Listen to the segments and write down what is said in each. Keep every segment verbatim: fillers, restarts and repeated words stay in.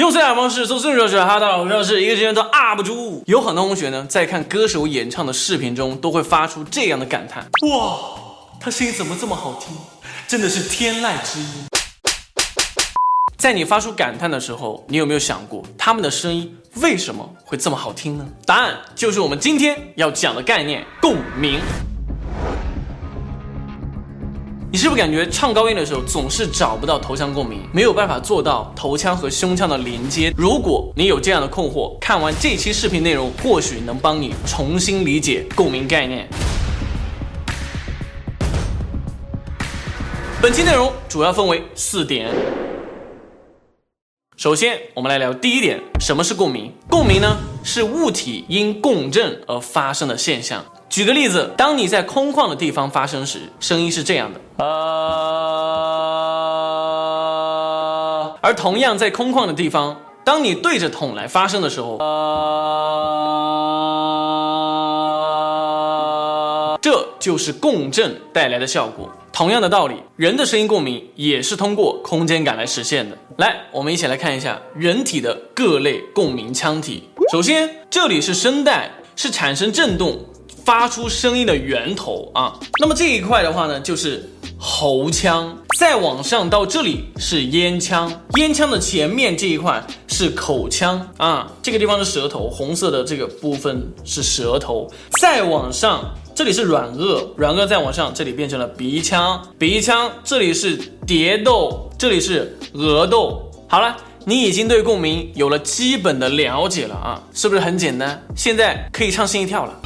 用最好方式搜顺手学哈到老师是一个人的 U P 主。有很多同学呢，在看歌手演唱的视频中，都会发出这样的感叹：哇，他声音怎么这么好听？真的是天籁之音。在你发出感叹的时候，你有没有想过他们的声音为什么会这么好听呢？答案就是我们今天要讲的概念——共鸣。你是不是感觉唱高音的时候总是找不到头腔共鸣，没有办法做到头腔和胸腔的连接？如果你有这样的困惑，看完这期视频内容，或许能帮你重新理解共鸣概念。本期内容主要分为四点。首先，我们来聊第一点，什么是共鸣？共鸣呢，是物体因共振而发生的现象。举个例子，当你在空旷的地方发声时，声音是这样的，呃，而同样在空旷的地方，当你对着桶来发声的时候，呃，这就是共振带来的效果。同样的道理，人的声音共鸣也是通过空间感来实现的。来，我们一起来看一下人体的各类共鸣腔体。首先，这里是声带，是产生振动发出声音的源头啊。那么这一块的话呢，就是喉腔，再往上到这里是咽腔，咽腔的前面这一块是口腔啊，这个地方是舌头，红色的这个部分是舌头，再往上这里是软腭，软腭再往上这里变成了鼻腔，鼻腔这里是蝶窦，这里是额窦。好了，你已经对共鸣有了基本的了解了啊，是不是很简单？现在可以唱心一跳了。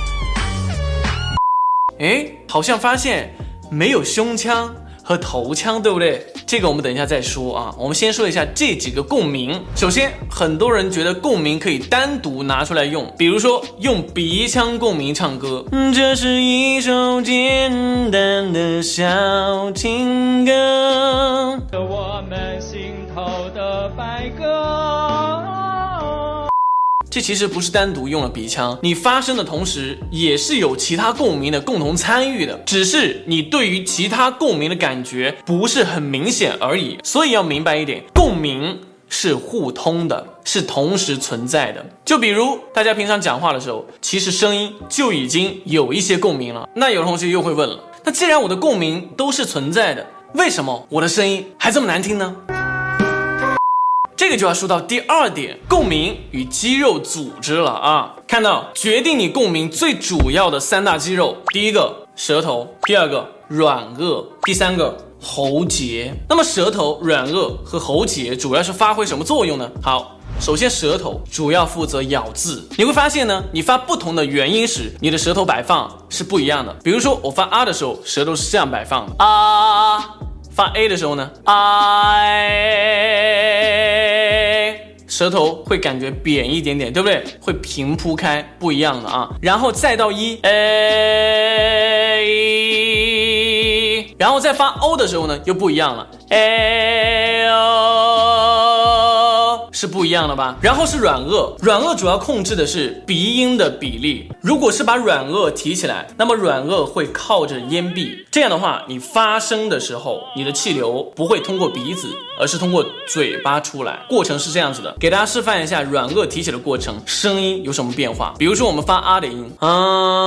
诶，好像发现没有胸腔和头腔，对不对？这个我们等一下再说啊。我们先说一下这几个共鸣。首先，很多人觉得共鸣可以单独拿出来用，比如说用鼻腔共鸣唱歌，这是一首简单的小情歌，我们心头的白鸽。这其实不是单独用了鼻腔，你发声的同时也是有其他共鸣的共同参与的，只是你对于其他共鸣的感觉不是很明显而已。所以要明白一点，共鸣是互通的，是同时存在的。就比如大家平常讲话的时候，其实声音就已经有一些共鸣了。那有同学又会问了，那既然我的共鸣都是存在的，为什么我的声音还这么难听呢？这个就要说到第二点，共鸣与肌肉组织了啊。看到决定你共鸣最主要的三大肌肉，第一个舌头，第二个软腭，第三个喉结。那么舌头、软腭和喉结主要是发挥什么作用呢？好，首先舌头主要负责咬字，你会发现呢，你发不同的元音时，你的舌头摆放是不一样的。比如说我发啊的时候，舌头是这样摆放的啊，发 A 的时候呢，哎，舌头会感觉扁一点点，对不对？会平铺开，不一样的啊。然后再到一，哎，然后再发 O 的时候呢，又不一样了，哎哦，是不一样的吧？然后是软腭，软腭主要控制的是鼻音的比例。如果是把软腭提起来，那么软腭会靠着咽壁，这样的话，你发声的时候，你的气流不会通过鼻子，而是通过嘴巴出来。过程是这样子的，给大家示范一下软腭提起的过程，声音有什么变化。比如说我们发啊的音，啊，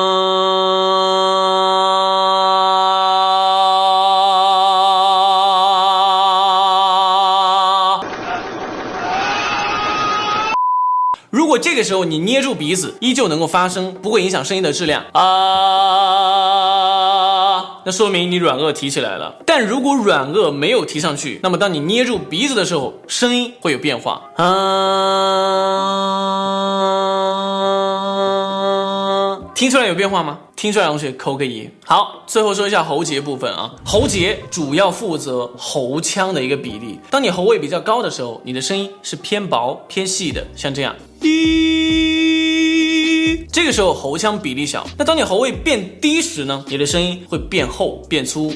如果这个时候你捏住鼻子，依旧能够发声，不会影响声音的质量啊，那说明你软腭提起来了。但如果软腭没有提上去，那么当你捏住鼻子的时候，声音会有变化啊，听出来有变化吗？听出来的同学扣个一。好，最后说一下喉结部分啊，喉结主要负责喉腔的一个比例。当你喉位比较高的时候，你的声音是偏薄偏细的，像这样，咦，这个时候喉腔比例小。那当你喉位变低时呢，你的声音会变厚变粗，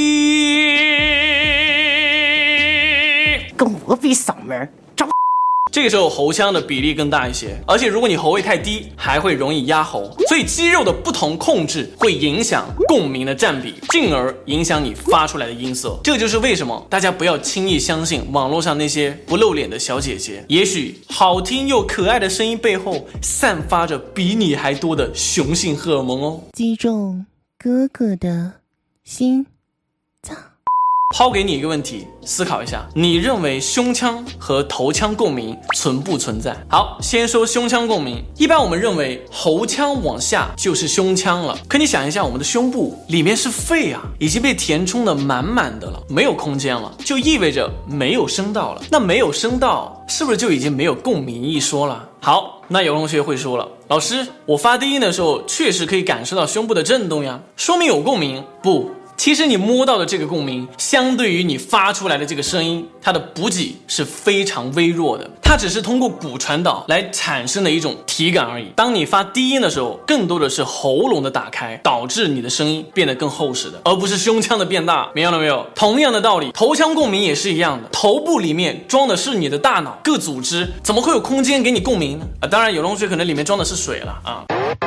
咦， 跟我比嗓门。 这个时候喉腔的比例更大一些，而且如果你喉位太低，还会容易压喉，所以肌肉的不同控制会影响共鸣的占比，进而影响你发出来的音色。这就是为什么大家不要轻易相信网络上那些不露脸的小姐姐，也许好听又可爱的声音背后散发着比你还多的雄性荷尔蒙哦。 击中哥哥的心脏。 抛给你一个问题，思考一下，你认为胸腔和头腔共鸣存不存在？好，先说胸腔共鸣。一般我们认为喉腔往下就是胸腔了，可你想一下，我们的胸部里面是肺啊，已经被填充的满满的了，没有空间了，就意味着没有声道了。那没有声道，是不是就已经没有共鸣一说了？好，那有同学会说了，老师，我发低音的时候确实可以感受到胸部的震动呀，说明有共鸣。不，其实你摸到的这个共鸣，相对于你发出来的这个声音，它的补给是非常微弱的，它只是通过骨传导来产生的一种体感而已。当你发低音的时候，更多的是喉咙的打开，导致你的声音变得更厚实的，而不是胸腔的变大。明白了没有？同样的道理，头腔共鸣也是一样的，头部里面装的是你的大脑各组织，怎么会有空间给你共鸣呢？啊，当然有同学可能里面装的是水了啊。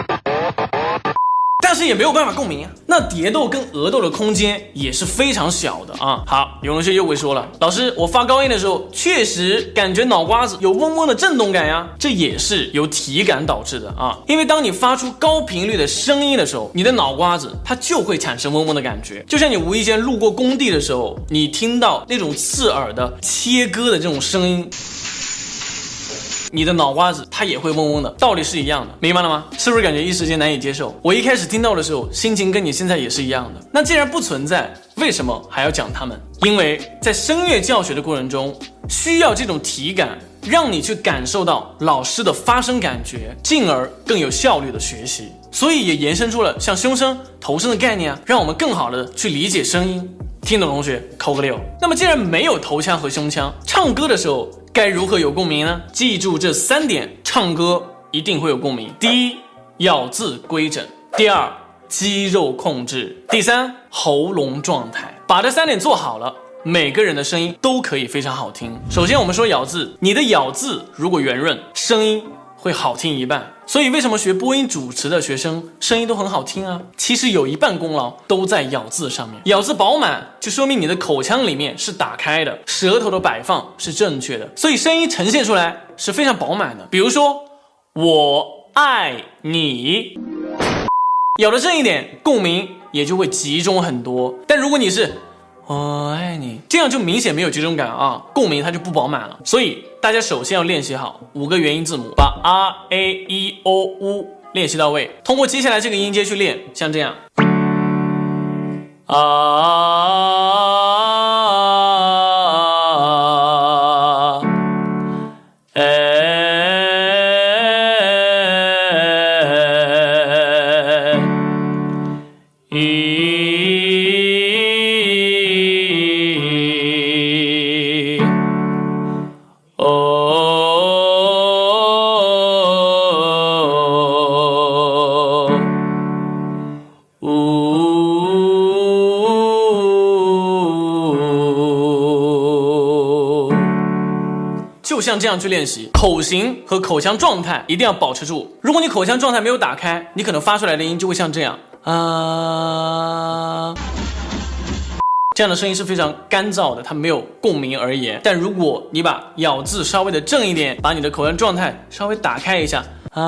但是也没有办法共鸣啊。那蝶窦跟额窦的空间也是非常小的啊。好，有同学又会说了，老师，我发高音的时候确实感觉脑瓜子有嗡嗡的震动感呀，这也是由体感导致的啊。因为当你发出高频率的声音的时候，你的脑瓜子它就会产生嗡嗡的感觉，就像你无意间路过工地的时候，你听到那种刺耳的切割的这种声音，你的脑瓜子它也会嗡嗡的，道理是一样的，明白了吗？是不是感觉一时间难以接受？我一开始听到的时候，心情跟你现在也是一样的。那既然不存在，为什么还要讲它们？因为在声乐教学的过程中，需要这种体感，让你去感受到老师的发声感觉，进而更有效率的学习。所以也延伸出了像胸声、头声的概念啊，让我们更好的去理解声音。听懂同学扣个六。那么既然没有头腔和胸腔，唱歌的时候该如何有共鸣呢？记住这三点，唱歌一定会有共鸣。第一，咬字规整；第二，肌肉控制；第三，喉咙状态。把这三点做好了，每个人的声音都可以非常好听。首先我们说咬字，你的咬字如果圆润，声音会好听一半。所以为什么学播音主持的学生声音都很好听啊？其实有一半功劳都在咬字上面。咬字饱满就说明你的口腔里面是打开的，舌头的摆放是正确的，所以声音呈现出来是非常饱满的。比如说我爱你，咬得正一点，共鸣也就会集中很多。但如果你是我爱你，这样就明显没有集中感啊，共鸣它就不饱满了。所以大家首先要练习好五个元音字母，把 R A E O U 练习到位，通过接下来这个音阶去练，像这样啊，哎就像这样去练习，口型和口腔状态一定要保持住。如果你口腔状态没有打开，你可能发出来的音就会像这样啊，这样的声音是非常干燥的，它没有共鸣而言。但如果你把咬字稍微的正一点，把你的口腔状态稍微打开一下啊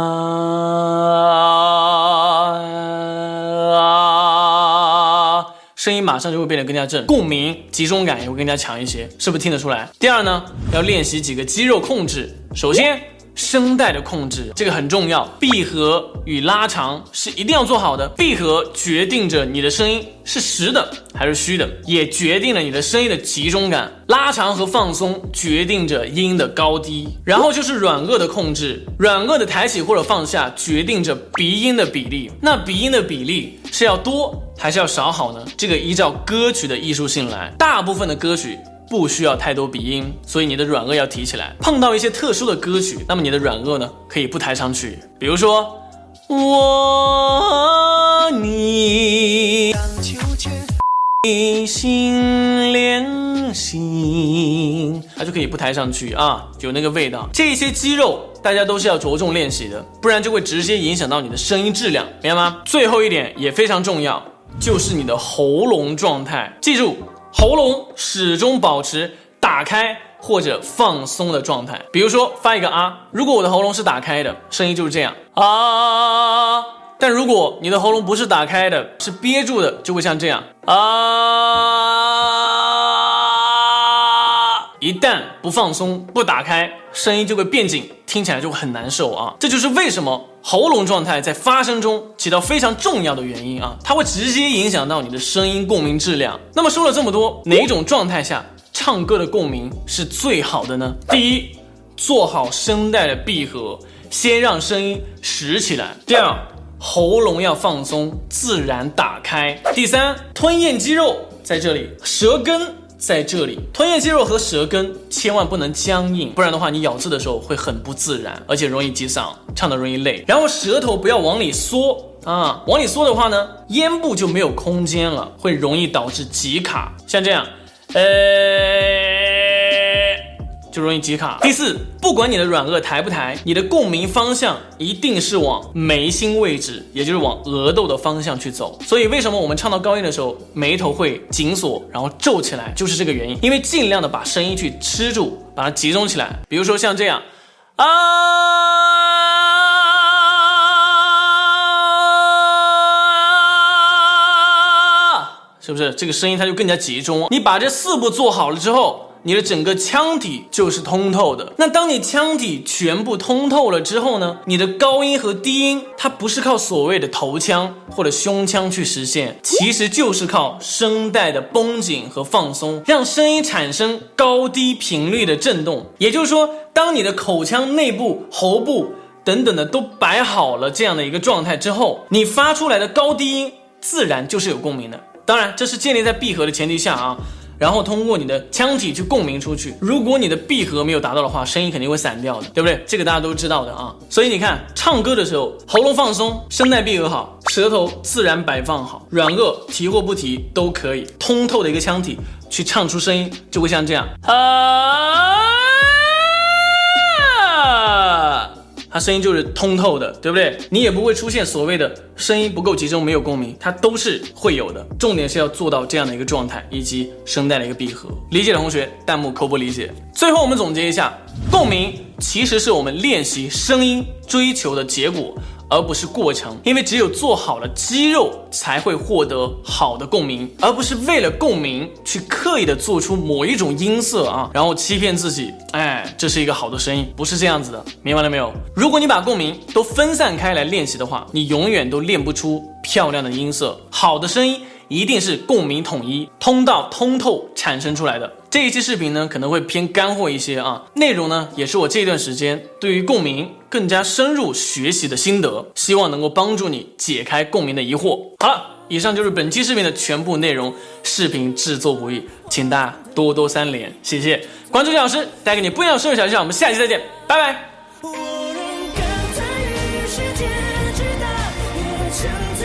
啊，声音马上就会变得更加正，共鸣集中感也会更加强一些，是不是听得出来？第二呢，要练习几个肌肉控制。首先声带的控制，这个很重要，闭合与拉长是一定要做好的。闭合决定着你的声音是实的还是虚的，也决定了你的声音的集中感。拉长和放松决定着音的高低。然后就是软腭的控制，软腭的抬起或者放下决定着鼻音的比例。那鼻音的比例是要多还是要少好呢？这个依照歌曲的艺术性来，大部分的歌曲不需要太多鼻音，所以你的软腭要提起来。碰到一些特殊的歌曲，那么你的软腭呢可以不抬上去，比如说我你心连心，它就可以不抬上去啊，有那个味道。这些肌肉大家都是要着重练习的，不然就会直接影响到你的声音质量，明白吗？最后一点也非常重要，就是你的喉咙状态。记住，喉咙始终保持打开或者放松的状态。比如说发一个啊，如果我的喉咙是打开的，声音就是这样啊。但如果你的喉咙不是打开的，是憋住的，就会像这样啊。一旦不放松不打开，声音就会变紧，听起来就很难受啊。这就是为什么喉咙状态在发声中起到非常重要的原因啊，它会直接影响到你的声音共鸣质量。那么说了这么多，哪一种状态下唱歌的共鸣是最好的呢？第一，做好声带的闭合，先让声音实起来。第二，喉咙要放松，自然打开。第三，吞咽肌肉在这里，舌根在这里，吞咽肌肉和舌根千万不能僵硬，不然的话你咬字的时候会很不自然，而且容易挤嗓，唱得容易累。然后舌头不要往里缩啊，往里缩的话呢，咽部就没有空间了，会容易导致挤卡，像这样，呃。就容易挤卡。第四，不管你的软腭抬不抬，你的共鸣方向一定是往眉心位置，也就是往额窦的方向去走。所以为什么我们唱到高音的时候眉头会紧锁，然后皱起来，就是这个原因。因为尽量的把声音去吃住，把它集中起来。比如说像这样啊，是不是这个声音它就更加集中？你把这四步做好了之后，你的整个腔体就是通透的。那当你腔体全部通透了之后呢，你的高音和低音它不是靠所谓的头腔或者胸腔去实现，其实就是靠声带的绷紧和放松，让声音产生高低频率的震动。也就是说，当你的口腔内部、喉部等等的都摆好了这样的一个状态之后，你发出来的高低音自然就是有共鸣的。当然这是建立在闭合的前提下啊，然后通过你的腔体去共鸣出去。如果你的闭合没有达到的话，声音肯定会散掉的，对不对？这个大家都知道的啊。所以你看，唱歌的时候喉咙放松，声带闭合好，舌头自然摆放好，软腭提或不提都可以，通透的一个腔体去唱出声音，就会像这样啊，它声音就是通透的，对不对？你也不会出现所谓的声音不够集中没有共鸣，它都是会有的。重点是要做到这样的一个状态，以及声带的一个闭合。理解的同学弹幕扣不理解。最后我们总结一下，共鸣其实是我们练习声音追求的结果，而不是过程。因为只有做好了肌肉才会获得好的共鸣，而不是为了共鸣去刻意的做出某一种音色啊，然后欺骗自己，哎，这是一个好的声音，不是这样子的，明白了没有？如果你把共鸣都分散开来练习的话，你永远都练不出漂亮的音色。好的声音一定是共鸣统一、通道通透产生出来的。这一期视频呢可能会偏干货一些啊，内容呢也是我这段时间对于共鸣更加深入学习的心得，希望能够帮助你解开共鸣的疑惑。好了，以上就是本期视频的全部内容，视频制作不易，请大家多多三连，谢谢。关注姜老师，带给你不一样的生活小技巧，我们下期再见，拜拜。我能更参与世界之大，也成